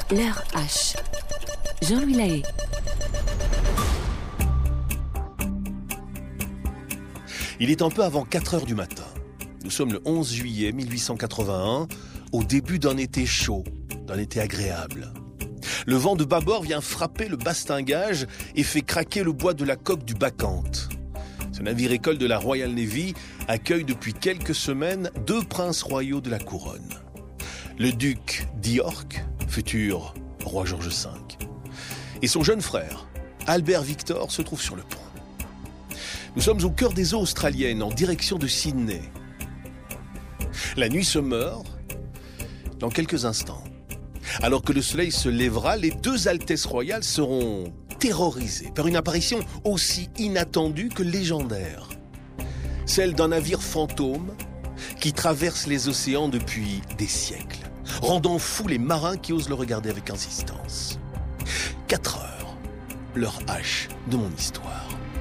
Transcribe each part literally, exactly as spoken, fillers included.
L'heure H. Jean-Louis Lahaye. Il est un peu avant quatre heures du matin. Nous sommes le onze juillet mille huit cent quatre-vingt-un, au début d'un été chaud, d'un été agréable. Le vent de bâbord vient frapper le bastingage et fait craquer le bois de la coque du Bacchante. Ce navire-école de la Royal Navy accueille depuis quelques semaines deux princes royaux de la couronne. Le duc d'York, futur roi George cinq, et son jeune frère, Albert Victor, se trouve sur le pont. Nous sommes au cœur des eaux australiennes, en direction de Sydney. La nuit se meurt dans quelques instants. Alors que le soleil se lèvera, les deux Altesses royales seront terrorisées par une apparition aussi inattendue que légendaire. Celle d'un navire fantôme qui traverse les océans depuis des siècles, rendant fous les marins qui osent le regarder avec insistance. Quatre heures, l'heure H de mon histoire.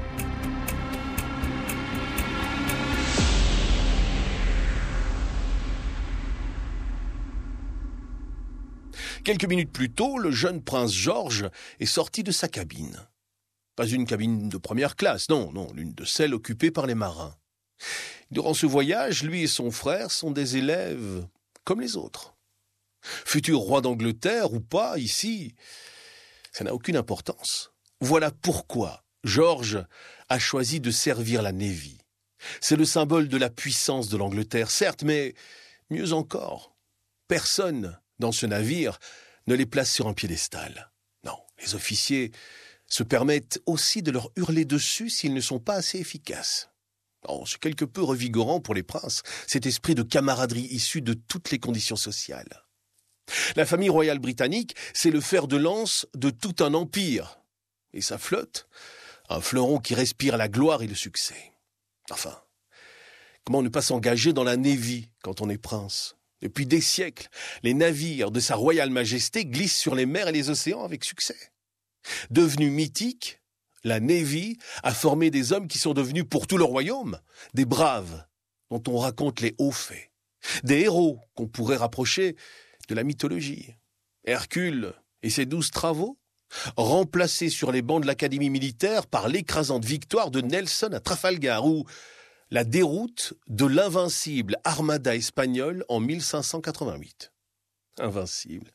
Quelques minutes plus tôt, le jeune prince George est sorti de sa cabine. Pas une cabine de première classe, non, non, l'une de celles occupées par les marins. Durant ce voyage, lui et son frère sont des élèves comme les autres. Futur roi d'Angleterre ou pas, ici, ça n'a aucune importance. Voilà pourquoi George a choisi de servir la Navy. C'est le symbole de la puissance de l'Angleterre, certes, mais mieux encore, personne dans ce navire ne les place sur un piédestal. Non, les officiers se permettent aussi de leur hurler dessus s'ils ne sont pas assez efficaces. Oh, c'est quelque peu revigorant pour les princes, cet esprit de camaraderie issu de toutes les conditions sociales. La famille royale britannique, c'est le fer de lance de tout un empire. Et sa flotte, un fleuron qui respire la gloire et le succès. Enfin, comment ne pas s'engager dans la Navy quand on est prince ? Depuis des siècles, les navires de sa royale majesté glissent sur les mers et les océans avec succès. Devenue mythique, la Navy a formé des hommes qui sont devenus pour tout le royaume des braves dont on raconte les hauts faits, des héros qu'on pourrait rapprocher de la mythologie. Hercule et ses douze travaux, remplacés sur les bancs de l'Académie militaire par l'écrasante victoire de Nelson à Trafalgar, ou la déroute de l'invincible armada espagnole en mille cinq cent quatre-vingt-huit. Invincible.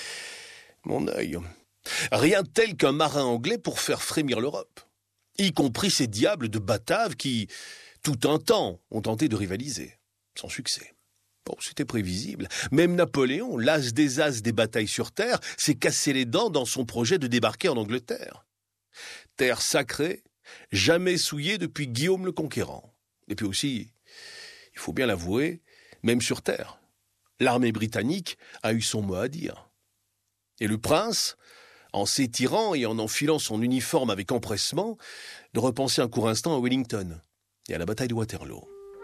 Mon œil. Rien de tel qu'un marin anglais pour faire frémir l'Europe. Y compris ces diables de Bataves qui, tout un temps, ont tenté de rivaliser. Sans succès. Bon, c'était prévisible. Même Napoléon, l'as des as des batailles sur terre, s'est cassé les dents dans son projet de débarquer en Angleterre. Terre sacrée, jamais souillée depuis Guillaume le Conquérant. Et puis aussi, il faut bien l'avouer, même sur terre, l'armée britannique a eu son mot à dire. Et le prince, en s'étirant et en enfilant son uniforme avec empressement, de repenser un court instant à Wellington et à la bataille de Waterloo.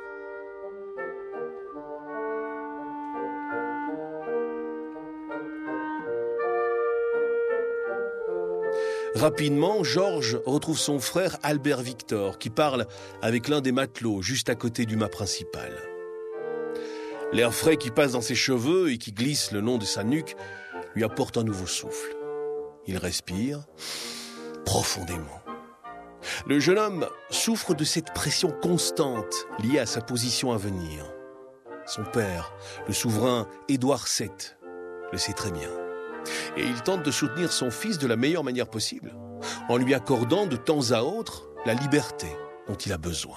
Rapidement, George retrouve son frère Albert Victor, qui parle avec l'un des matelots, juste à côté du mât principal. L'air frais qui passe dans ses cheveux et qui glisse le long de sa nuque lui apporte un nouveau souffle. Il respire profondément. Le jeune homme souffre de cette pression constante liée à sa position à venir. Son père, le souverain Édouard sept, le sait très bien. Et il tente de soutenir son fils de la meilleure manière possible, en lui accordant de temps à autre la liberté dont il a besoin.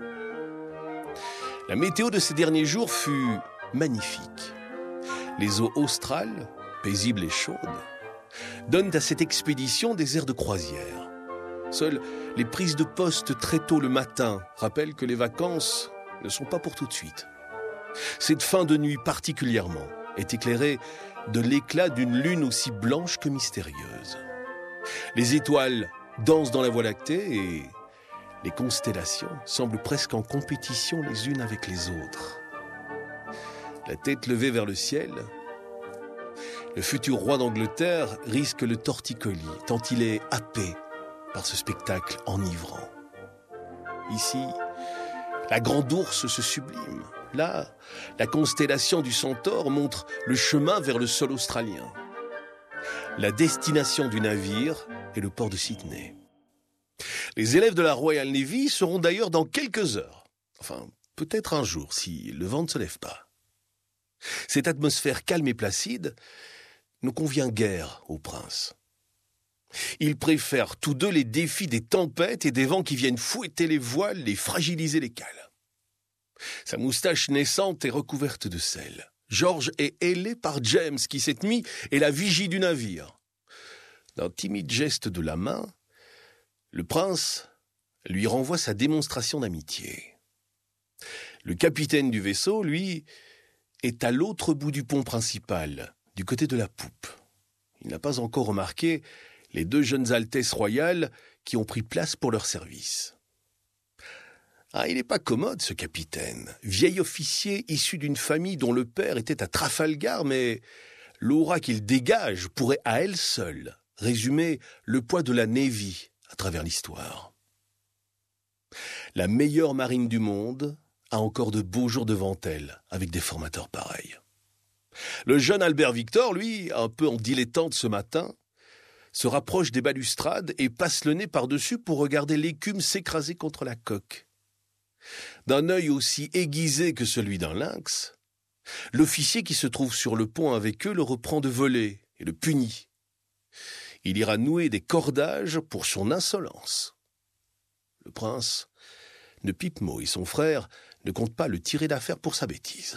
La météo de ces derniers jours fut magnifique. Les eaux australes, paisibles et chaudes, donnent à cette expédition des airs de croisière. Seules les prises de poste très tôt le matin rappellent que les vacances ne sont pas pour tout de suite. Cette fin de nuit particulièrement est éclairée de l'éclat d'une lune aussi blanche que mystérieuse. Les étoiles dansent dans la Voie lactée et les constellations semblent presque en compétition les unes avec les autres. La tête levée vers le ciel, le futur roi d'Angleterre risque le torticolis, tant il est happé par ce spectacle enivrant. Ici, la grande ourse se sublime. Là, la constellation du Centaure montre le chemin vers le sol australien. la destination du navire est le port de Sydney. Les élèves de la Royal Navy seront d'ailleurs dans quelques heures. Enfin, peut-être un jour, si le vent ne se lève pas. Cette atmosphère calme et placide ne convient guère au prince. Ils préfèrent tous deux les défis des tempêtes et des vents qui viennent fouetter les voiles et fragiliser les cales. Sa moustache naissante est recouverte de sel. George est ailé par James qui, cette nuit, est la vigie du navire. D'un timide geste de la main, le prince lui renvoie sa démonstration d'amitié. Le capitaine du vaisseau, lui, est à l'autre bout du pont principal, du côté de la poupe. Il n'a pas encore remarqué les deux jeunes altesses royales qui ont pris place pour leur service. Ah, il n'est pas commode, ce capitaine. Vieil officier issu d'une famille dont le père était à Trafalgar, mais l'aura qu'il dégage pourrait à elle seule résumer le poids de la Navy à travers l'histoire. La meilleure marine du monde a encore de beaux jours devant elle, avec des formateurs pareils. Le jeune Albert Victor, lui, un peu en dilettante ce matin, se rapproche des balustrades et passe le nez par-dessus pour regarder l'écume s'écraser contre la coque. D'un œil aussi aiguisé que celui d'un lynx, l'officier qui se trouve sur le pont avec eux le reprend de voler et le punit. Il ira nouer des cordages pour son insolence. Le prince ne pipe mot et son frère ne compte pas le tirer d'affaire pour sa bêtise.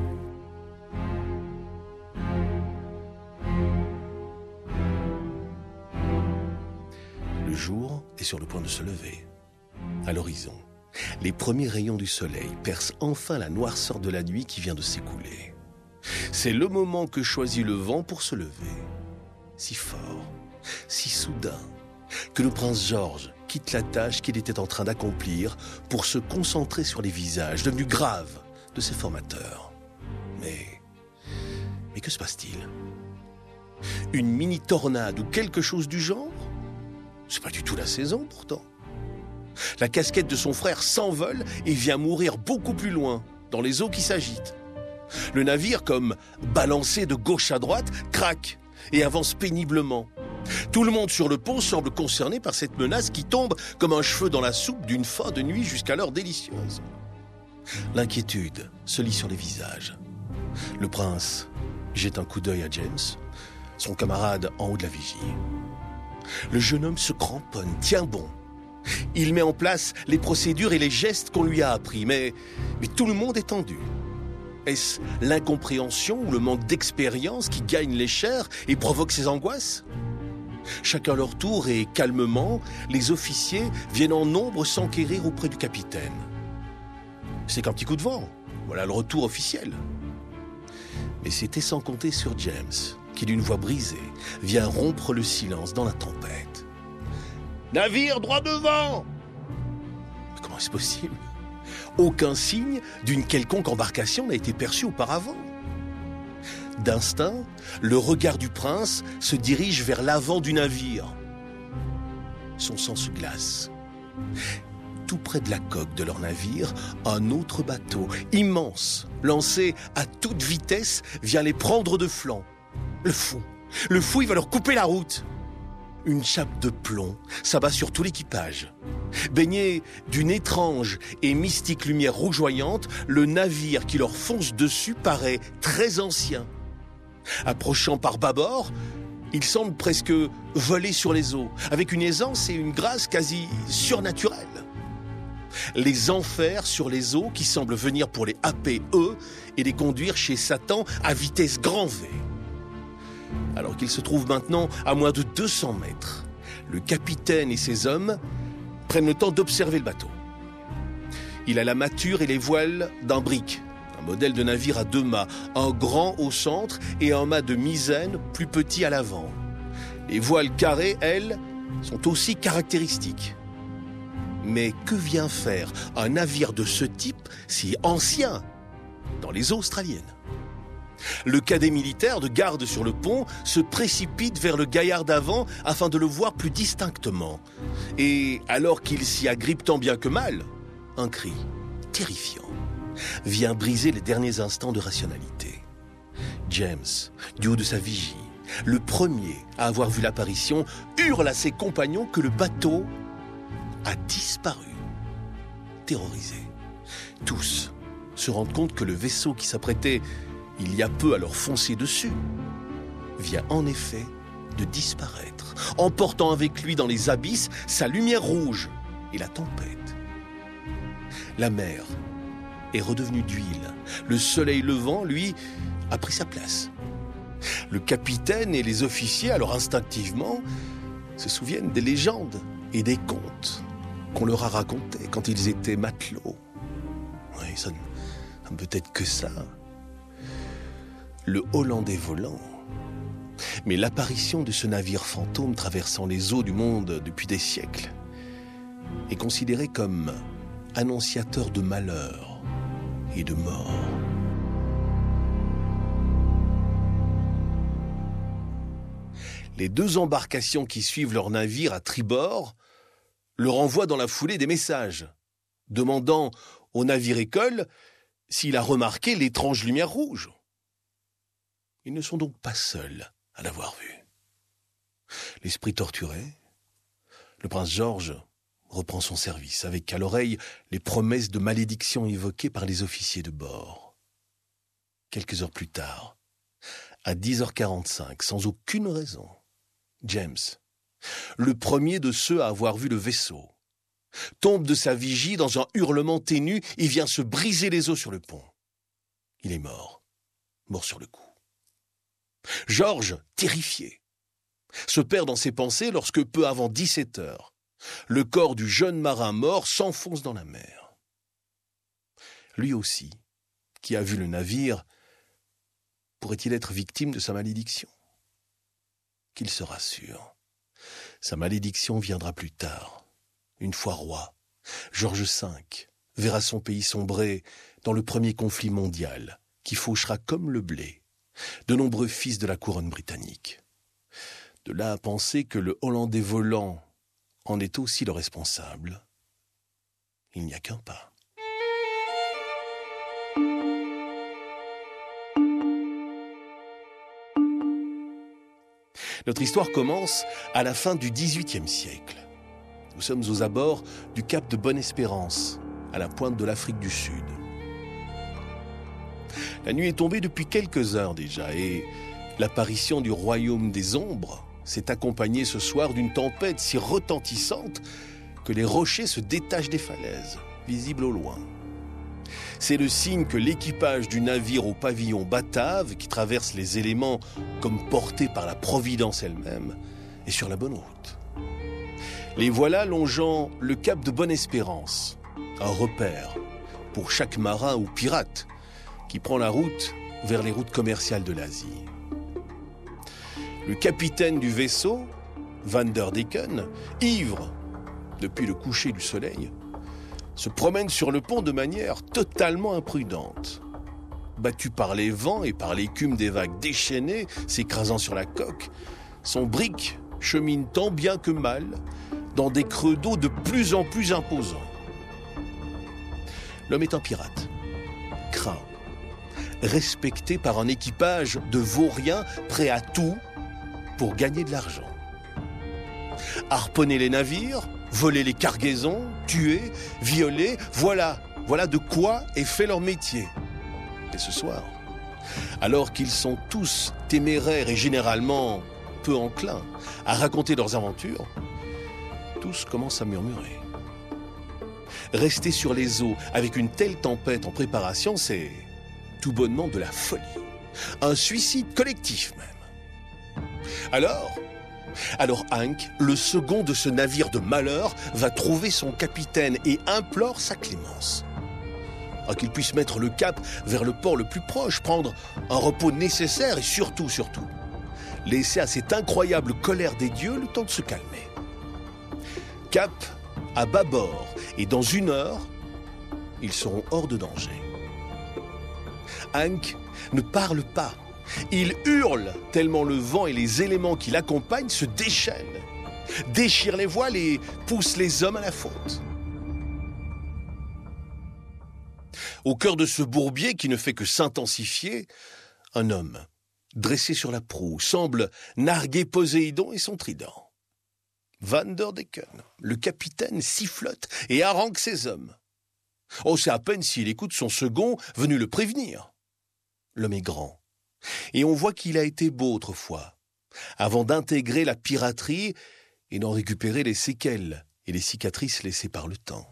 Le jour est sur le point de se lever. À l'horizon, les premiers rayons du soleil percent enfin la noirceur de la nuit qui vient de s'écouler. C'est le moment que choisit le vent pour se lever. Si fort, si soudain, que le prince George quitte la tâche qu'il était en train d'accomplir pour se concentrer sur les visages devenus graves de ses formateurs. Mais, mais que se passe-t-il? Une mini-tornade ou quelque chose du genre? C'est pas du tout la saison pourtant. La casquette de son frère s'envole et vient mourir beaucoup plus loin, dans les eaux qui s'agitent. Le navire, comme balancé de gauche à droite, craque et avance péniblement. Tout le monde sur le pont semble concerné par cette menace qui tombe comme un cheveu dans la soupe d'une fin de nuit jusqu'alors délicieuse. L'inquiétude se lit sur les visages. Le prince jette un coup d'œil à James, son camarade en haut de la vigie. Le jeune homme se cramponne, tient bon. Il met en place les procédures et les gestes qu'on lui a appris, mais, mais tout le monde est tendu. Est-ce l'incompréhension ou le manque d'expérience qui gagne les chairs et provoque ces angoisses? Chacun leur tour et calmement, les officiers viennent en nombre s'enquérir auprès du capitaine. C'est qu'un petit coup de vent, voilà le retour officiel. Mais c'était sans compter sur James, qui d'une voix brisée vient rompre le silence dans la tempête. « Navire droit devant !» Mais comment est-ce possible? Aucun signe d'une quelconque embarcation n'a été perçu auparavant. D'instinct, le regard du prince se dirige vers l'avant du navire. Son sang se glace. Tout près de la coque de leur navire, un autre bateau, immense, lancé à toute vitesse, vient les prendre de flanc. Le fou, le fou, il va leur couper la route. Une chape de plomb s'abat sur tout l'équipage. Baigné d'une étrange et mystique lumière rougeoyante, le navire qui leur fonce dessus paraît très ancien. Approchant par bâbord, il semble presque voler sur les eaux, avec une aisance et une grâce quasi surnaturelles. Les enfers sur les eaux qui semblent venir pour les happer eux et les conduire chez Satan à vitesse grand V. Alors qu'ils se trouvent maintenant à moins de deux cents mètres, le capitaine et ses hommes prennent le temps d'observer le bateau. Il a la mâture et les voiles d'un brick, un modèle de navire à deux mâts, un grand au centre et un mât de misaine plus petit à l'avant. Les voiles carrées, elles, sont aussi caractéristiques. Mais que vient faire un navire de ce type, si ancien, dans les eaux australiennes? Le cadet militaire de garde sur le pont se précipite vers le gaillard d'avant afin de le voir plus distinctement. Et alors qu'il s'y agrippe tant bien que mal, un cri terrifiant vient briser les derniers instants de rationalité. James, du haut de sa vigie, le premier à avoir vu l'apparition, hurle à ses compagnons que le bateau a disparu. Terrorisés, tous se rendent compte que le vaisseau qui s'apprêtait il y a peu à leur foncer dessus vient en effet de disparaître, emportant avec lui dans les abysses sa lumière rouge et la tempête. La mer est redevenue d'huile. Le soleil levant, lui, a pris sa place. Le capitaine et les officiers, alors instinctivement, se souviennent des légendes et des contes qu'on leur a racontés quand ils étaient matelots. Oui, ça ne peut être que ça. Le Hollandais volant. Mais l'apparition de ce navire fantôme traversant les eaux du monde depuis des siècles est considérée comme annonciateur de malheur et de mort. Les deux embarcations qui suivent leur navire à tribord leur envoient dans la foulée des messages, demandant au navire-école s'il a remarqué l'étrange lumière rouge. Ils ne sont donc pas seuls à l'avoir vue. L'esprit torturé, le prince George reprend son service, avec à l'oreille les promesses de malédiction évoquées par les officiers de bord. Quelques heures plus tard, à dix heures quarante-cinq, sans aucune raison, James, le premier de ceux à avoir vu le vaisseau, tombe de sa vigie dans un hurlement ténu et vient se briser les os sur le pont. Il est mort, mort sur le coup. George, terrifié, se perd dans ses pensées lorsque, peu avant dix-sept heures, le corps du jeune marin mort s'enfonce dans la mer. Lui aussi, qui a vu le navire, pourrait-il être victime de sa malédiction? Qu'il se rassure, sa malédiction viendra plus tard. Une fois roi, George cinq verra son pays sombrer dans le premier conflit mondial qui fauchera comme le blé de nombreux fils de la couronne britannique. De là à penser que le Hollandais volant en est aussi le responsable, il n'y a qu'un pas. Notre histoire commence à la fin du dix-huitième siècle. Nous sommes aux abords du cap de Bonne-Espérance, à la pointe de l'Afrique du Sud. La nuit est tombée depuis quelques heures déjà et l'apparition du royaume des ombres s'est accompagnée ce soir d'une tempête si retentissante que les rochers se détachent des falaises, visibles au loin. C'est le signe que l'équipage du navire au pavillon batave, qui traverse les éléments comme porté par la Providence elle-même, est sur la bonne route. Les voilà longeant le cap de Bonne-Espérance, un repère pour chaque marin ou pirate qui prend la route vers les routes commerciales de l'Asie. Le capitaine du vaisseau, Van der Decken, ivre depuis le coucher du soleil, se promène sur le pont de manière totalement imprudente. Battu par les vents et par l'écume des vagues déchaînées s'écrasant sur la coque, son brick chemine tant bien que mal dans des creux d'eau de plus en plus imposants. L'homme est un pirate, craint, respecté par un équipage de vauriens prêts à tout pour gagner de l'argent. Harponner les navires, voler les cargaisons, tuer, violer, voilà, voilà de quoi est fait leur métier. Et ce soir, alors qu'ils sont tous téméraires et généralement peu enclins à raconter leurs aventures, tous commencent à murmurer. Rester sur les eaux avec une telle tempête en préparation, c'est tout bonnement de la folie. Un suicide collectif même. Alors, alors Hank, le second de ce navire de malheur, va trouver son capitaine et implore sa clémence. À qu'il puisse mettre le cap vers le port le plus proche, prendre un repos nécessaire et surtout, surtout, laisser à cette incroyable colère des dieux le temps de se calmer. Cap à bâbord, et dans une heure, ils seront hors de danger. Hank ne parle pas. Il hurle tellement le vent et les éléments qui l'accompagnent se déchaînent, déchirent les voiles et poussent les hommes à la faute. Au cœur de ce bourbier qui ne fait que s'intensifier, un homme dressé sur la proue, semble narguer Poséidon et son trident. Vanderdecken, le capitaine, sifflote et harangue ses hommes. Oh, c'est à peine s'il écoute son second venu le prévenir. L'homme est grand, et on voit qu'il a été beau autrefois, avant d'intégrer la piraterie et d'en récupérer les séquelles et les cicatrices laissées par le temps.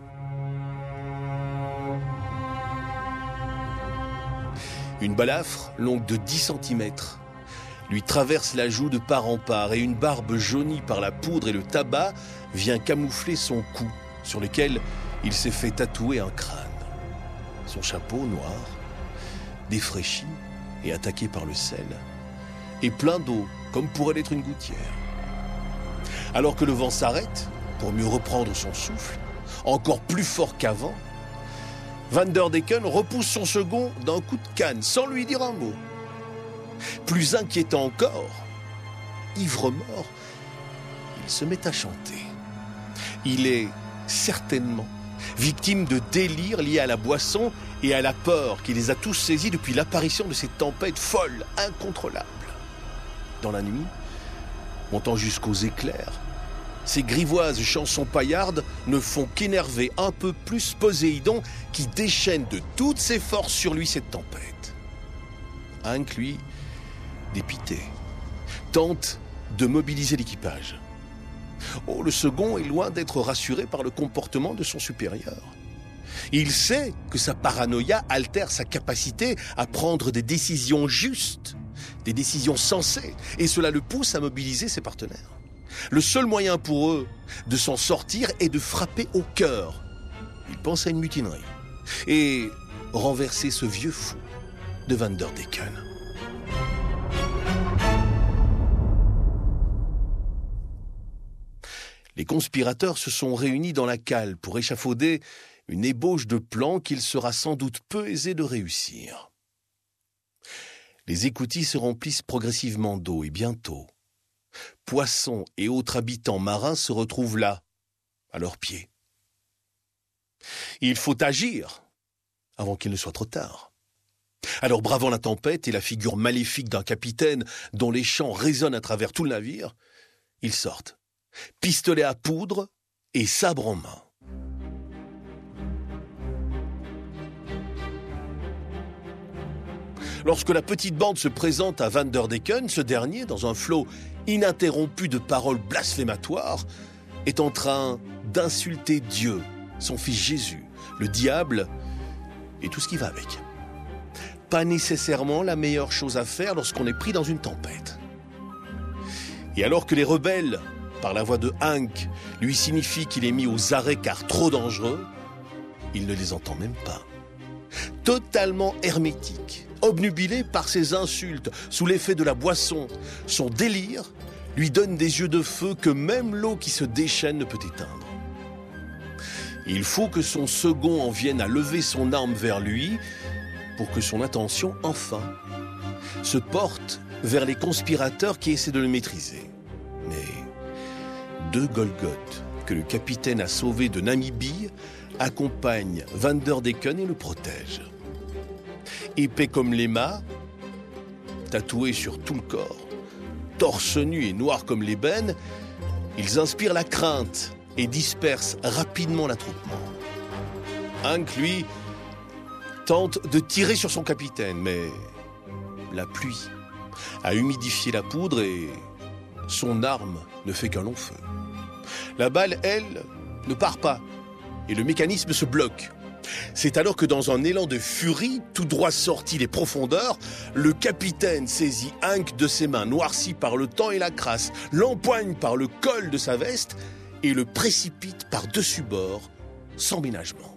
Une balafre, longue de dix centimètres, lui traverse la joue de part en part et une barbe jaunie par la poudre et le tabac vient camoufler son cou, sur lequel il s'est fait tatouer un crâne. Son chapeau noir, défraîchi et attaqué par le sel, est plein d'eau, comme pourrait l'être une gouttière. Alors que le vent s'arrête, pour mieux reprendre son souffle, encore plus fort qu'avant, Vanderdecken repousse son second d'un coup de canne, sans lui dire un mot. Plus inquiétant encore, ivre-mort, il se met à chanter. Il est certainement victime de délires liés à la boisson et à la peur qui les a tous saisis depuis l'apparition de ces tempêtes folles, incontrôlables. Dans la nuit, montant jusqu'aux éclairs, ces grivoises chansons paillardes ne font qu'énerver un peu plus Poséidon qui déchaîne de toutes ses forces sur lui cette tempête. Hank, lui, dépité, tente de mobiliser l'équipage. Oh, le second est loin d'être rassuré par le comportement de son supérieur. Il sait que sa paranoïa altère sa capacité à prendre des décisions justes, des décisions sensées, et cela le pousse à mobiliser ses partenaires. Le seul moyen pour eux de s'en sortir est de frapper au cœur. Il pense à une mutinerie et renverser ce vieux fou de Vanderdecken. Les conspirateurs se sont réunis dans la cale pour échafauder une ébauche de plan qu'il sera sans doute peu aisé de réussir. Les écoutilles se remplissent progressivement d'eau et bientôt, poissons et autres habitants marins se retrouvent là, à leurs pieds. Il faut agir avant qu'il ne soit trop tard. Alors, bravant la tempête et la figure maléfique d'un capitaine dont les chants résonnent à travers tout le navire, ils sortent, pistolet à poudre et sabre en main. Lorsque la petite bande se présente à Vanderdecken, ce dernier, dans un flot ininterrompu de paroles blasphématoires, est en train d'insulter Dieu, son fils Jésus, le diable et tout ce qui va avec. Pas nécessairement la meilleure chose à faire lorsqu'on est pris dans une tempête. Et alors que les rebelles, par la voix de Hank, lui signifient qu'il est mis aux arrêts car trop dangereux, il ne les entend même pas. Totalement hermétique, obnubilé par ses insultes, sous l'effet de la boisson, son délire lui donne des yeux de feu que même l'eau qui se déchaîne ne peut éteindre. Il faut que son second en vienne à lever son arme vers lui pour que son attention, enfin, se porte vers les conspirateurs qui essaient de le maîtriser. Mais deux Golgoths que le capitaine a sauvés de Namibie accompagnent Vanderdecken et le protègent. Épais comme les mâts, tatoués sur tout le corps, torse nu et noirs comme l'ébène, ils inspirent la crainte et dispersent rapidement l'attroupement. Hank, lui, tente de tirer sur son capitaine, mais la pluie a humidifié la poudre et son arme ne fait qu'un long feu. La balle, elle, ne part pas et le mécanisme se bloque. C'est alors que dans un élan de furie, tout droit sorti des profondeurs, le capitaine saisit Hank de ses mains noircies par le temps et la crasse, l'empoigne par le col de sa veste et le précipite par-dessus bord, sans ménagement.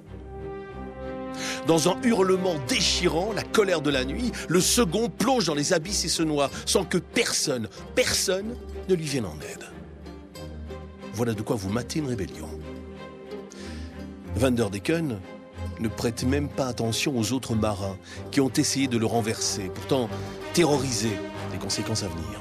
Dans un hurlement déchirant, la colère de la nuit, le second plonge dans les abysses et se noie, sans que personne, personne ne lui vienne en aide. Voilà de quoi vous matez une rébellion. Vanderdecken ne prête même pas attention aux autres marins qui ont essayé de le renverser, pourtant terrorisés des conséquences à venir.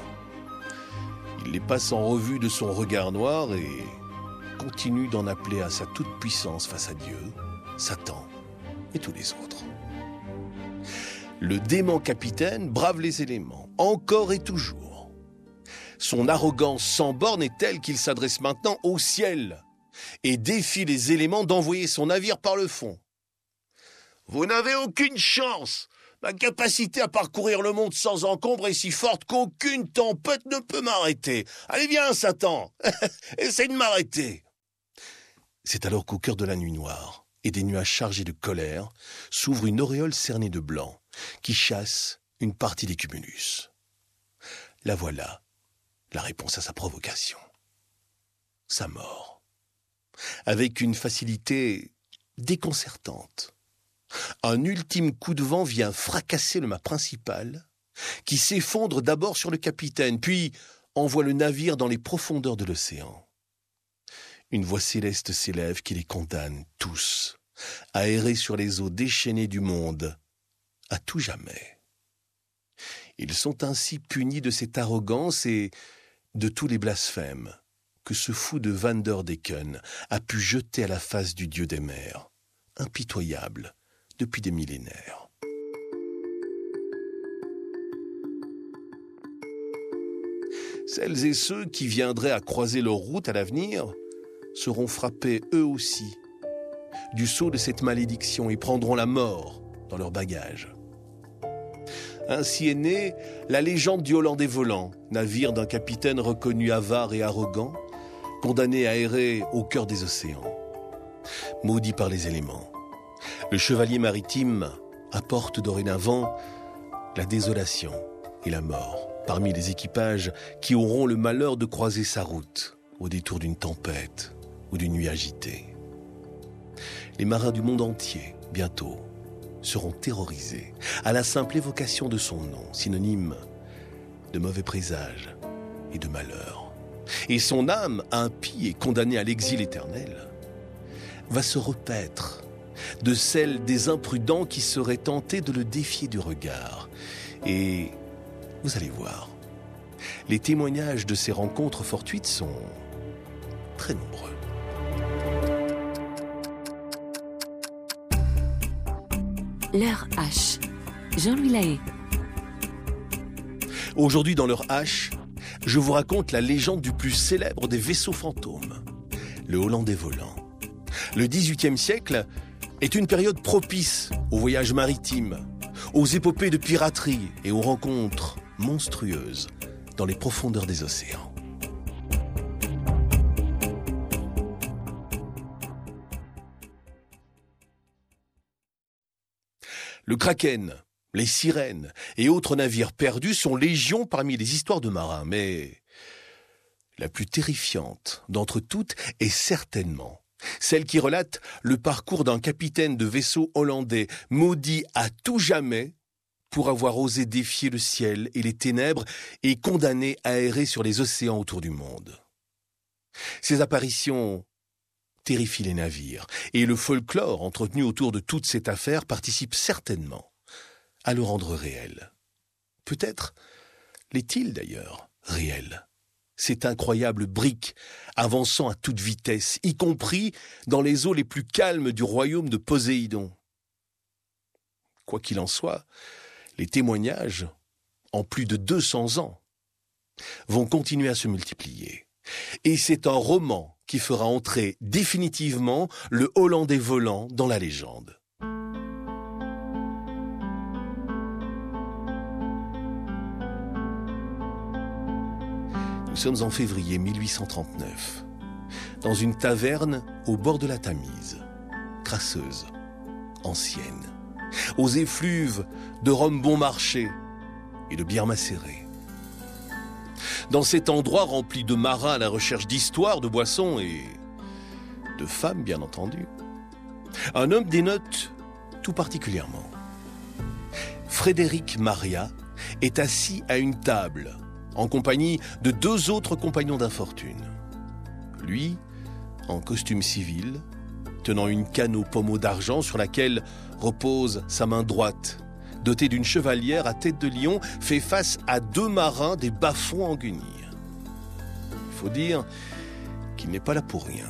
Il les passe en revue de son regard noir et continue d'en appeler à sa toute-puissance face à Dieu, Satan et tous les autres. Le dément capitaine brave les éléments, encore et toujours. Son arrogance sans borne est telle qu'il s'adresse maintenant au ciel et défie les éléments d'envoyer son navire par le fond. « Vous n'avez aucune chance. Ma capacité à parcourir le monde sans encombre est si forte qu'aucune tempête ne peut m'arrêter. Allez, viens, Satan, essaye de m'arrêter. » C'est alors qu'au cœur de la nuit noire et des nuages chargés de colère, s'ouvre une auréole cernée de blanc qui chasse une partie des cumulus. La voilà, la réponse à sa provocation. Sa mort. Avec une facilité déconcertante. Un ultime coup de vent vient fracasser le mât principal, qui s'effondre d'abord sur le capitaine, puis envoie le navire dans les profondeurs de l'océan. Une voix céleste s'élève qui les condamne tous à errer sur les eaux déchaînées du monde, à tout jamais. Ils sont ainsi punis de cette arrogance et de tous les blasphèmes que ce fou de Vanderdecken a pu jeter à la face du dieu des mers, impitoyable depuis des millénaires. Celles et ceux qui viendraient à croiser leur route à l'avenir seront frappés eux aussi du sceau de cette malédiction et prendront la mort dans leur bagage. Ainsi est née la légende du Hollandais volant, navire d'un capitaine reconnu avare et arrogant, condamné à errer au cœur des océans. Maudit par les éléments, le chevalier maritime apporte dorénavant la désolation et la mort parmi les équipages qui auront le malheur de croiser sa route au détour d'une tempête ou d'une nuit agitée. Les marins du monde entier, bientôt, seront terrorisés à la simple évocation de son nom, synonyme de mauvais présages et de malheur. Et son âme, impie et condamnée à l'exil éternel, va se repaître de celle des imprudents qui seraient tentés de le défier du regard. Et vous allez voir, les témoignages de ces rencontres fortuites sont très nombreux. L'heure H. Jean-Louis Lahaye. Aujourd'hui, dans l'heure H, je vous raconte la légende du plus célèbre des vaisseaux fantômes, le Hollandais volant. Le dix-huitième siècle est une période propice aux voyages maritimes, aux épopées de piraterie et aux rencontres monstrueuses dans les profondeurs des océans. Le Kraken, les sirènes et autres navires perdus sont légion parmi les histoires de marins, mais la plus terrifiante d'entre toutes est certainement celle qui relate le parcours d'un capitaine de vaisseau hollandais maudit à tout jamais pour avoir osé défier le ciel et les ténèbres et condamné à errer sur les océans autour du monde. Ces apparitions terrifient les navires, et le folklore entretenu autour de toute cette affaire participe certainement à le rendre réel. Peut-être l'est-il d'ailleurs réel. Cette incroyable brique avançant à toute vitesse, y compris dans les eaux les plus calmes du royaume de Poséidon. Quoi qu'il en soit, les témoignages, en plus de deux cents ans, vont continuer à se multiplier. Et c'est un roman qui fera entrer définitivement le Hollandais volant dans la légende. Nous sommes en février mille huit cent trente-neuf, dans une taverne au bord de la Tamise, crasseuse, ancienne, aux effluves de rhum bon marché et de bière macérée. Dans cet endroit rempli de marins à la recherche d'histoires, de boissons et de femmes, bien entendu, un homme dénote tout particulièrement. Frédéric Maria est assis à une table en compagnie de deux autres compagnons d'infortune. Lui, en costume civil, tenant une canne aux pommeaux d'argent sur laquelle repose sa main droite, doté d'une chevalière à tête de lion, fait face à deux marins des bas-fonds en guenilles. Il faut dire qu'il n'est pas là pour rien.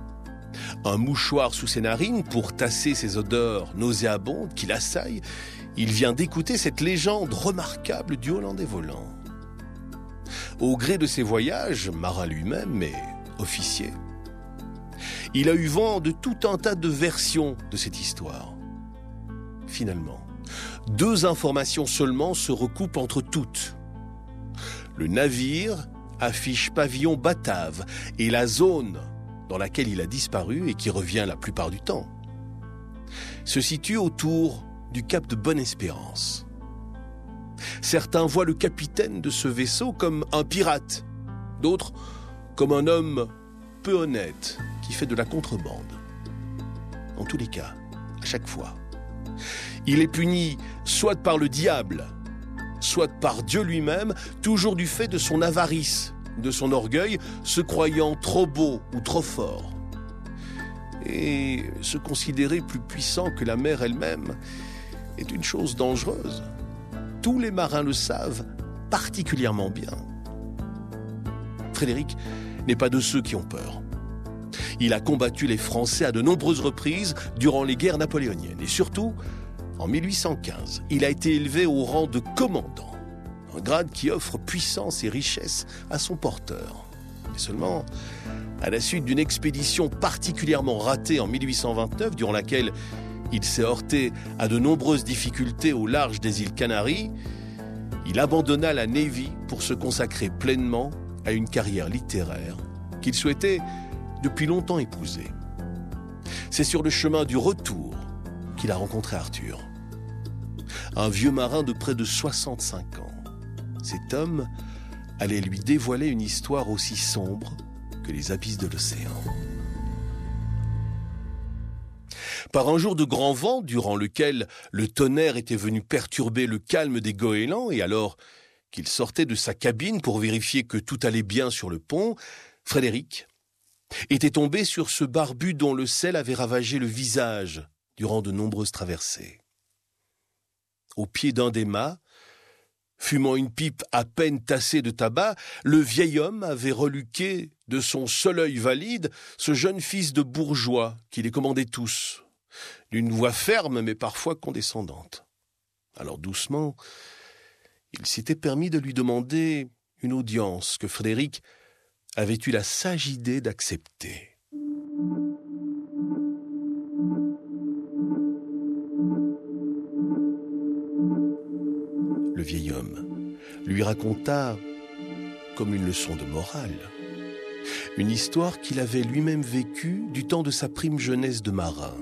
Un mouchoir sous ses narines pour tasser ces odeurs nauséabondes qui l'assaillent, il vient d'écouter cette légende remarquable du Hollandais volant. Au gré de ses voyages, marin lui-même, mais officier, il a eu vent de tout un tas de versions de cette histoire. Finalement, deux informations seulement se recoupent entre toutes. Le navire affiche pavillon Batave et la zone dans laquelle il a disparu et qui revient la plupart du temps se situe autour du cap de Bonne-Espérance. Certains voient le capitaine de ce vaisseau comme un pirate, d'autres comme un homme peu honnête qui fait de la contrebande. En tous les cas, à chaque fois, il est puni soit par le diable, soit par Dieu lui-même, toujours du fait de son avarice, de son orgueil, se croyant trop beau ou trop fort. Et se considérer plus puissant que la mer elle-même est une chose dangereuse. Tous les marins le savent particulièrement bien. Frédéric n'est pas de ceux qui ont peur. Il a combattu les Français à de nombreuses reprises durant les guerres napoléoniennes. Et surtout, en mille huit cent quinze, il a été élevé au rang de commandant, un grade qui offre puissance et richesse à son porteur. Et seulement, à la suite d'une expédition particulièrement ratée en mille huit cent vingt-neuf, durant laquelle il s'est heurté à de nombreuses difficultés au large des îles Canaries, il abandonna la Navy pour se consacrer pleinement à une carrière littéraire qu'il souhaitait depuis longtemps épouser. C'est sur le chemin du retour qu'il a rencontré Arthur, un vieux marin de près de soixante-cinq ans. Cet homme allait lui dévoiler une histoire aussi sombre que les abysses de l'océan. Par un jour de grand vent, durant lequel le tonnerre était venu perturber le calme des goélands, et alors qu'il sortait de sa cabine pour vérifier que tout allait bien sur le pont, Frédéric était tombé sur ce barbu dont le sel avait ravagé le visage durant de nombreuses traversées. Au pied d'un des mâts, fumant une pipe à peine tassée de tabac, le vieil homme avait reluqué de son seul œil valide ce jeune fils de bourgeois qui les commandait tous, d'une voix ferme mais parfois condescendante. Alors doucement, il s'était permis de lui demander une audience que Frédéric avait eu la sage idée d'accepter. Le vieil homme lui raconta, comme une leçon de morale, une histoire qu'il avait lui-même vécue du temps de sa prime jeunesse de marin.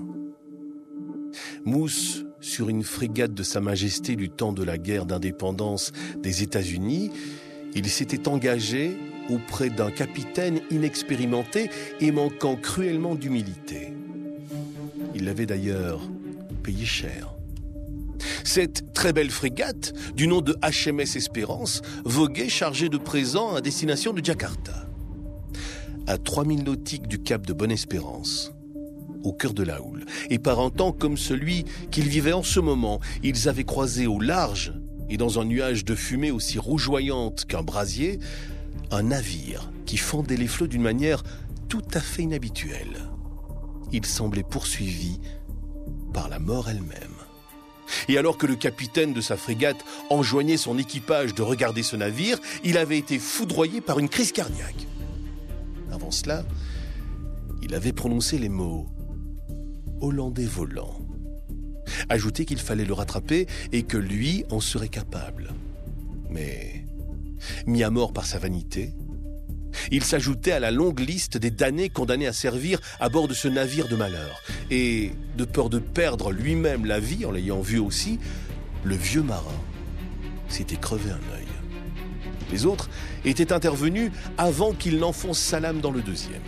Mousse sur une frégate de Sa Majesté du temps de la guerre d'indépendance des États-Unis, il s'était engagé auprès d'un capitaine inexpérimenté et manquant cruellement d'humilité. Il l'avait d'ailleurs payé cher. Cette très belle frégate, du nom de H M S Espérance, voguait chargée de présents à destination de Jakarta. À trois mille nautiques du cap de Bonne-Espérance, au cœur de la houle, et par un temps comme celui qu'ils vivaient en ce moment, ils avaient croisé au large, et dans un nuage de fumée aussi rougeoyante qu'un brasier, un navire qui fendait les flots d'une manière tout à fait inhabituelle. Il semblait poursuivi par la mort elle-même. Et alors que le capitaine de sa frégate enjoignait son équipage de regarder ce navire, il avait été foudroyé par une crise cardiaque. Avant cela, il avait prononcé les mots « Hollandais volant », ajouté qu'il fallait le rattraper et que lui en serait capable. Mais, mis à mort par sa vanité, il s'ajoutait à la longue liste des damnés condamnés à servir à bord de ce navire de malheur. Et, de peur de perdre lui-même la vie en l'ayant vu aussi, le vieux marin s'était crevé un œil. Les autres étaient intervenus avant qu'il n'enfonce sa lame dans le deuxième.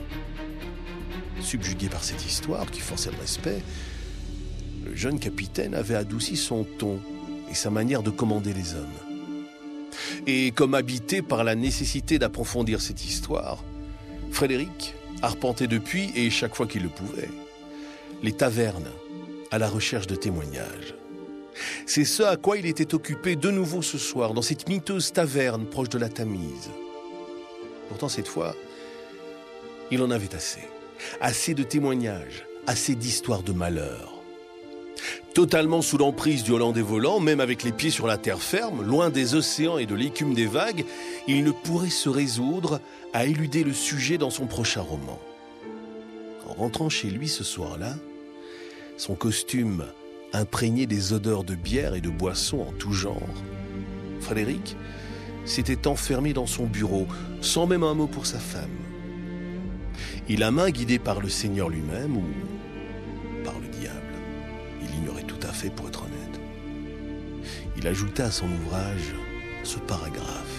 Subjugué par cette histoire qui forçait le respect, le jeune capitaine avait adouci son ton et sa manière de commander les hommes. Et comme habité par la nécessité d'approfondir cette histoire, Frédéric arpentait depuis, et chaque fois qu'il le pouvait, les tavernes à la recherche de témoignages. C'est ce à quoi il était occupé de nouveau ce soir, dans cette miteuse taverne proche de la Tamise. Pourtant, cette fois, il en avait assez. Assez de témoignages, assez d'histoires de malheur. Totalement sous l'emprise du Hollandais volant, même avec les pieds sur la terre ferme, loin des océans et de l'écume des vagues, il ne pourrait se résoudre à éluder le sujet dans son prochain roman. En rentrant chez lui ce soir-là, son costume imprégné des odeurs de bière et de boissons en tout genre, Frédéric s'était enfermé dans son bureau, sans même un mot pour sa femme. Et la main guidée par le Seigneur lui-même ou par le diable, il l'ignorait tout à fait pour être honnête. Il ajouta à son ouvrage ce paragraphe.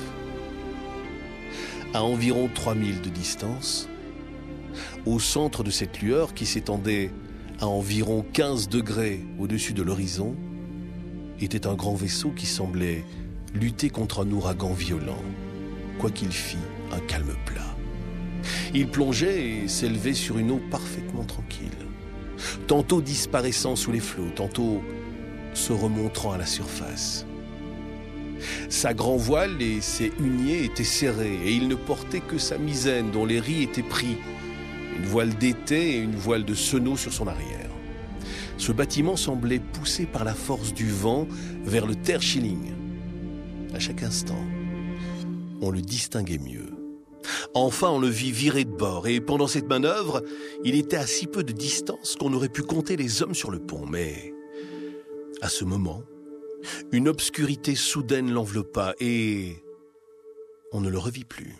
À environ trois milles de distance, au centre de cette lueur qui s'étendait à environ quinze degrés au-dessus de l'horizon, était un grand vaisseau qui semblait lutter contre un ouragan violent, quoiqu'il fît un calme plat. Il plongeait et s'élevait sur une eau parfaitement tranquille, tantôt disparaissant sous les flots, tantôt se remontrant à la surface. Sa grand voile et ses huniers étaient serrés et il ne portait que sa misaine dont les ris étaient pris, une voile d'été et une voile de senneau sur son arrière. Ce bâtiment semblait poussé par la force du vent vers le Terschelling. À chaque instant, on le distinguait mieux. Enfin, on le vit virer de bord et pendant cette manœuvre, il était à si peu de distance qu'on aurait pu compter les hommes sur le pont. Mais à ce moment, une obscurité soudaine l'enveloppa et on ne le revit plus.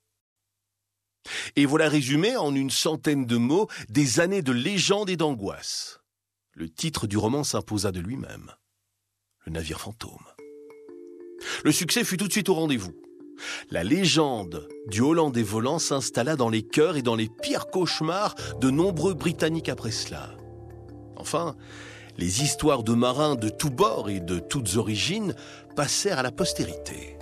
Et voilà résumé en une centaine de mots des années de légende et d'angoisse. Le titre du roman s'imposa de lui-même. Le navire fantôme. Le succès fut tout de suite au rendez-vous. La légende du Hollandais volant s'installa dans les cœurs et dans les pires cauchemars de nombreux Britanniques après cela. Enfin, les histoires de marins de tous bords et de toutes origines passèrent à la postérité.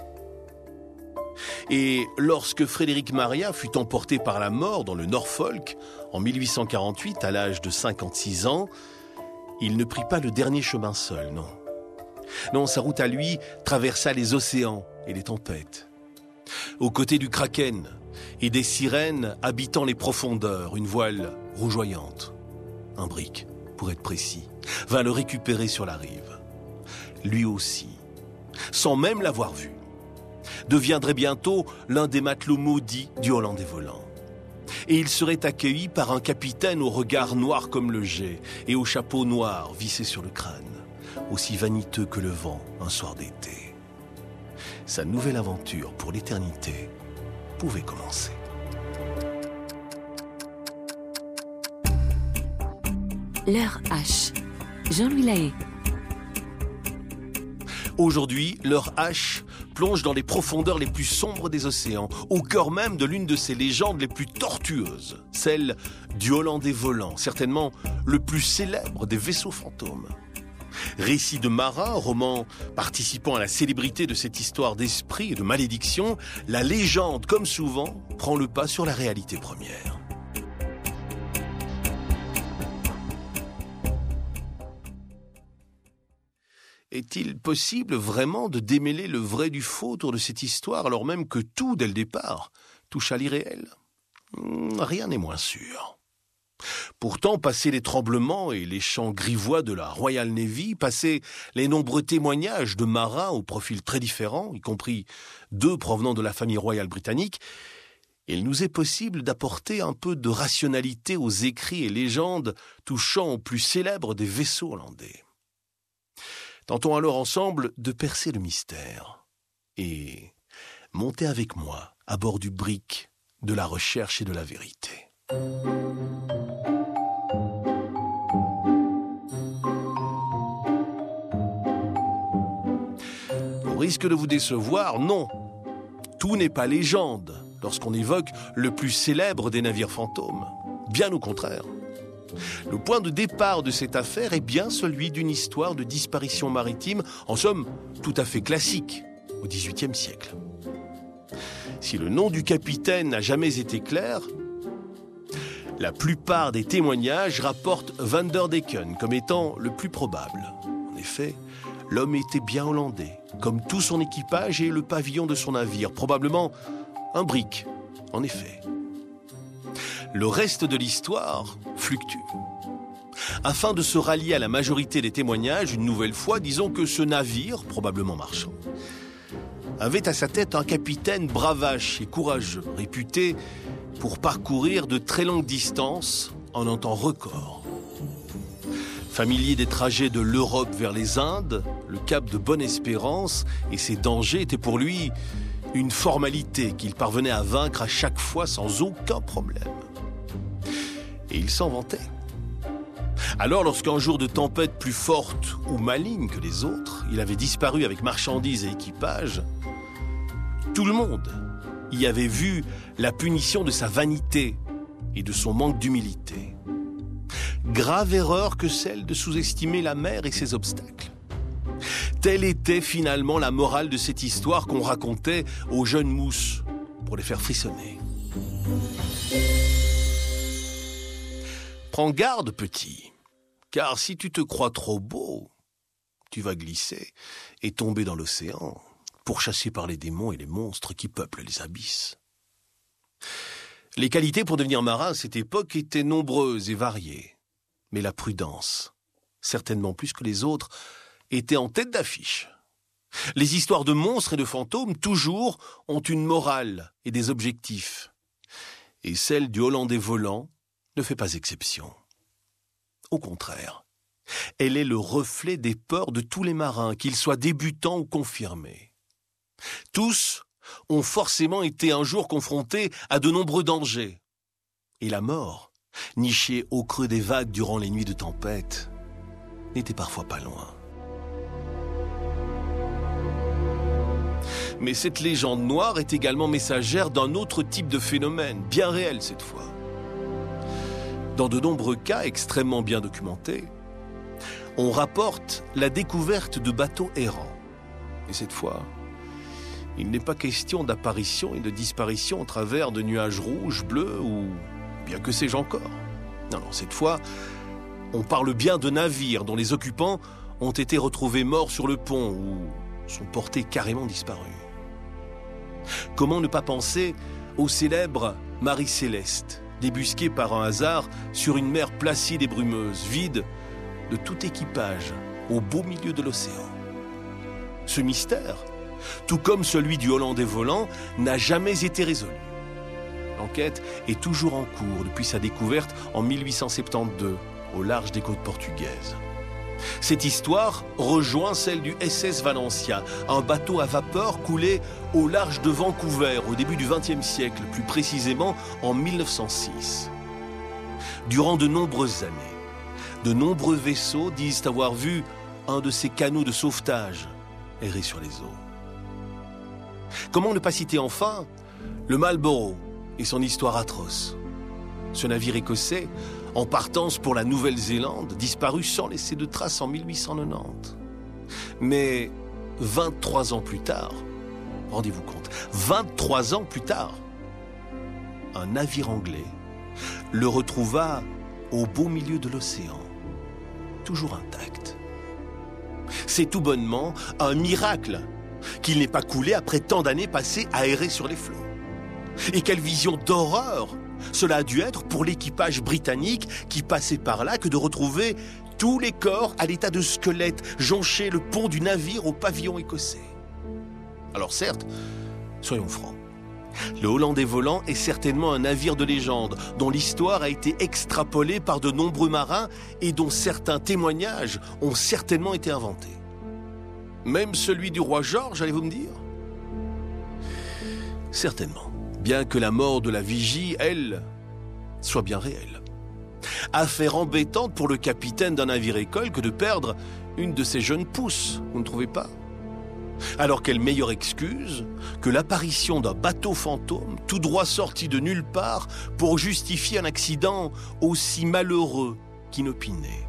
Et lorsque Frédéric Maria fut emporté par la mort dans le Norfolk en mille huit cent quarante-huit à l'âge de cinquante-six ans, il ne prit pas le dernier chemin seul, non. Non, sa route à lui traversa les océans et les tempêtes. Aux côtés du Kraken et des sirènes habitant les profondeurs, une voile rougeoyante, un brick, pour être précis, vint le récupérer sur la rive. Lui aussi, sans même l'avoir vu, deviendrait bientôt l'un des matelots maudits du Hollandais volant. Et il serait accueilli par un capitaine au regard noir comme le jet et au chapeau noir vissé sur le crâne, aussi vaniteux que le vent un soir d'été. Sa nouvelle aventure pour l'éternité pouvait commencer. L'heure H. Jean-Louis Lahaye. Aujourd'hui, l'heure H plonge dans les profondeurs les plus sombres des océans, au cœur même de l'une de ces légendes les plus tortueuses, celle du Hollandais volant, certainement le plus célèbre des vaisseaux fantômes. Récit de marins, roman participant à la célébrité de cette histoire d'esprit et de malédiction, la légende, comme souvent, prend le pas sur la réalité première. Est-il possible vraiment de démêler le vrai du faux autour de cette histoire alors même que tout, dès le départ, touche à l'irréel ? Rien n'est moins sûr. Pourtant, passé les tremblements et les chants grivois de la Royal Navy, passé les nombreux témoignages de marins aux profils très différents, y compris deux provenant de la famille royale britannique, il nous est possible d'apporter un peu de rationalité aux écrits et légendes touchant au plus célèbre des vaisseaux hollandais. Tentons alors ensemble de percer le mystère et montez avec moi à bord du brick de la recherche et de la vérité. Au risque de vous décevoir, non, tout n'est pas légende lorsqu'on évoque le plus célèbre des navires fantômes. Bien au contraire. Le point de départ de cette affaire est bien celui d'une histoire de disparition maritime, en somme tout à fait classique, au dix-huitième siècle. Si le nom du capitaine n'a jamais été clair, la plupart des témoignages rapportent Van der Decken comme étant le plus probable. En effet, l'homme était bien hollandais, comme tout son équipage et le pavillon de son navire, probablement un brick, en effet. Le reste de l'histoire fluctue. Afin de se rallier à la majorité des témoignages, une nouvelle fois, disons que ce navire, probablement marchand, avait à sa tête un capitaine bravache et courageux, réputé pour parcourir de très longues distances en un temps record. Familier des trajets de l'Europe vers les Indes, le cap de Bonne-Espérance et ses dangers étaient pour lui une formalité qu'il parvenait à vaincre à chaque fois sans aucun problème. Et il s'en vantait. Alors, lorsqu'un jour de tempête plus forte ou maligne que les autres, il avait disparu avec marchandises et équipage, tout le monde y avait vu la punition de sa vanité et de son manque d'humilité. Grave erreur que celle de sous-estimer la mer et ses obstacles. Telle était finalement la morale de cette histoire qu'on racontait aux jeunes mousses pour les faire frissonner. Prends garde, petit, car si tu te crois trop beau, tu vas glisser et tomber dans l'océan, pourchassé par les démons et les monstres qui peuplent les abysses. Les qualités pour devenir marin à cette époque étaient nombreuses et variées, mais la prudence, certainement plus que les autres, était en tête d'affiche. Les histoires de monstres et de fantômes, toujours, ont une morale et des objectifs. Et celle du Hollandais volant ne fait pas exception. Au contraire, elle est le reflet des peurs de tous les marins, qu'ils soient débutants ou confirmés. Tous ont forcément été un jour confrontés à de nombreux dangers. Et la mort, nichée au creux des vagues durant les nuits de tempête, n'était parfois pas loin. Mais cette légende noire est également messagère d'un autre type de phénomène, bien réel cette fois. Dans de nombreux cas extrêmement bien documentés, on rapporte la découverte de bateaux errants. Et cette fois, il n'est pas question d'apparition et de disparition au travers de nuages rouges, bleus ou bien que sais-je encore. Non, non, cette fois, on parle bien de navires dont les occupants ont été retrouvés morts sur le pont ou sont portés carrément disparus. Comment ne pas penser au célèbre Marie Céleste, débusqué par un hasard sur une mer placide et brumeuse, vide de tout équipage, au beau milieu de l'océan. Ce mystère, tout comme celui du Hollandais volant, n'a jamais été résolu. L'enquête est toujours en cours depuis sa découverte en mille huit cent soixante-douze, au large des côtes portugaises. Cette histoire rejoint celle du S S Valencia, un bateau à vapeur coulé au large de Vancouver au début du vingtième siècle, plus précisément en mille neuf cent six. Durant de nombreuses années, de nombreux vaisseaux disent avoir vu un de ces canots de sauvetage errer sur les eaux. Comment ne pas citer enfin le Marlborough et son histoire atroce. Ce navire écossais, en partance pour la Nouvelle-Zélande, disparut sans laisser de traces en mille huit cent quatre-vingt-dix. Mais vingt-trois ans plus tard, rendez-vous compte, vingt-trois ans plus tard, un navire anglais le retrouva au beau milieu de l'océan, toujours intact. C'est tout bonnement un miracle qu'il n'ait pas coulé après tant d'années passées à errer sur les flots. Et quelle vision d'horreur cela a dû être pour l'équipage britannique qui passait par là que de retrouver tous les corps à l'état de squelette joncher le pont du navire au pavillon écossais. Alors certes, soyons francs, le Hollandais volant est certainement un navire de légende dont l'histoire a été extrapolée par de nombreux marins et dont certains témoignages ont certainement été inventés. Même celui du roi George, allez-vous me dire ? Certainement, bien que la mort de la Vigie, elle, soit bien réelle. Affaire embêtante pour le capitaine d'un navire-école que de perdre une de ses jeunes pousses, vous ne trouvez pas ? Alors quelle meilleure excuse que l'apparition d'un bateau fantôme tout droit sorti de nulle part pour justifier un accident aussi malheureux qu'inopiné.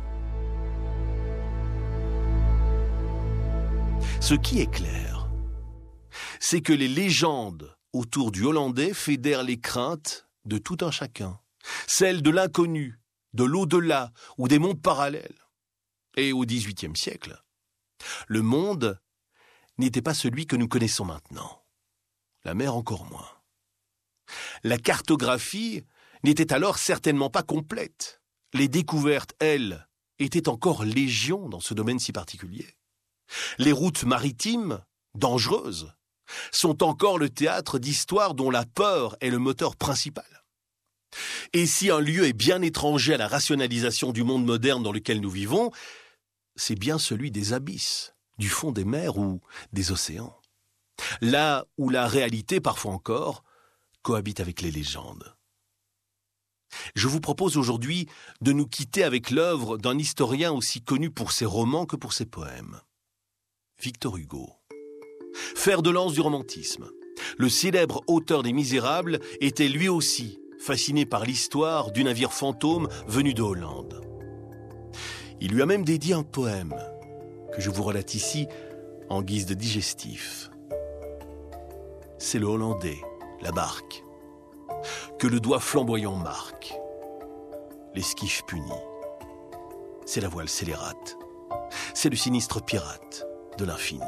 Ce qui est clair, c'est que les légendes autour du Hollandais fédèrent les craintes de tout un chacun, celles de l'inconnu, de l'au-delà ou des mondes parallèles. Et au dix-huitième siècle, le monde n'était pas celui que nous connaissons maintenant. La mer encore moins. La cartographie n'était alors certainement pas complète. les découvertes, elles, étaient encore légion dans ce domaine si particulier. Les routes maritimes, dangereuses, sont encore le théâtre d'histoires dont la peur est le moteur principal. Et si un lieu est bien étranger à la rationalisation du monde moderne dans lequel nous vivons, c'est bien celui des abysses, du fond des mers ou des océans. Là où la réalité, parfois encore, cohabite avec les légendes. Je vous propose aujourd'hui de nous quitter avec l'œuvre d'un historien aussi connu pour ses romans que pour ses poèmes. Victor Hugo. Fer de lance du romantisme, le célèbre auteur des Misérables était lui aussi fasciné par l'histoire du navire fantôme venu de Hollande. Il lui a même dédié un poème que je vous relate ici en guise de digestif. C'est le Hollandais, la barque, que le doigt flamboyant marque. L'esquif puni, c'est la voile scélérate, c'est le sinistre pirate de l'infini.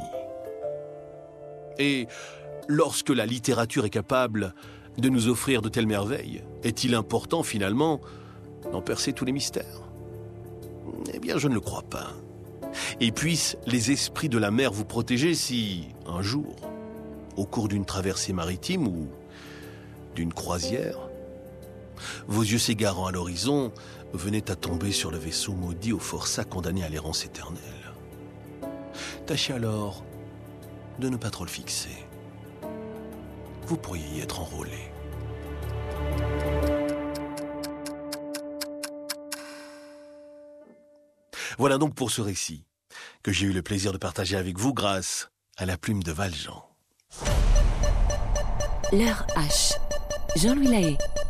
Et lorsque la littérature est capable de nous offrir de telles merveilles, est-il important finalement d'en percer tous les mystères? Eh bien, je ne le crois pas. Et puissent les esprits de la mer vous protéger si, un jour, au cours d'une traversée maritime ou d'une croisière, vos yeux s'égarant à l'horizon venaient à tomber sur le vaisseau maudit au forçat condamné à l'errance éternelle. Tâchez alors de ne pas trop le fixer. Vous pourriez y être enrôlé. Voilà donc pour ce récit que j'ai eu le plaisir de partager avec vous grâce à la plume de Valjean. L'heure H. Jean-Louis Lahaye.